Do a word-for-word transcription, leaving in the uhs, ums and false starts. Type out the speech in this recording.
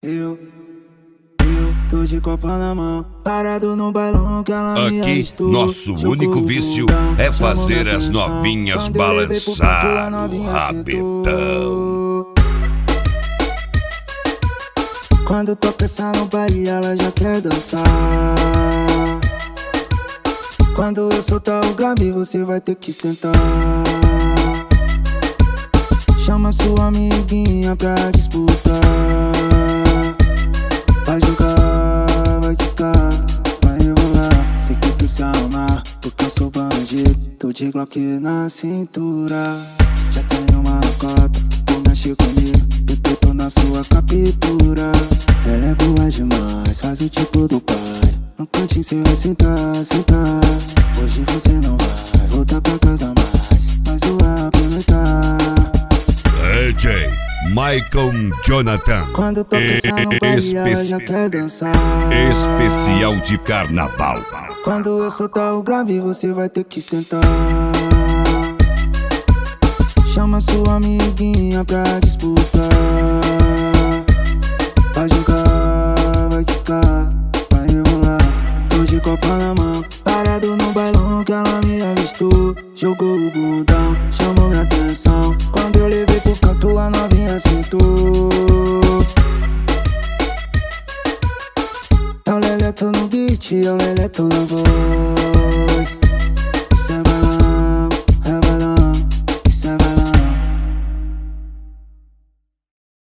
Eu, eu tô de copa na mão, parado no bailão que ela me avistou. Aqui, nosso único vício é fazer as novinhas balançar o rabetão. Quando toca essa no baile, ela já quer dançar. Quando eu soltar o grave, você vai ter que sentar. Chama sua amiguinha pra disputar. Vai jogar, vai quicar, vai rebolar. Sei que tu se amar, porque eu sou bandido. Tô de Glock na cintura. Já tenho uma cota, tu mexe comigo, eu tô na sua captura. Ela é boa demais, faz o tipo do pai. No cantinho cê vai sentar, sentar. Hoje você não vai voltar pra casa mais, mas vai aproveitar. D J Michael Jonathan. Quando toca essa no baile, ela já quer dançar. Especial de carnaval. Quando eu soltar o grave, você vai ter que sentar. Chama sua amiguinha pra disputar. Vai jogar, vai quicar, vai rebolar. Tô de copa na mão, parado no bailão que ela me avistou. Jogou o bundão, chamou minha atenção. Quando eu levei pro canto, a novinha sentou. É o leleto no beat, é o leleto na voz.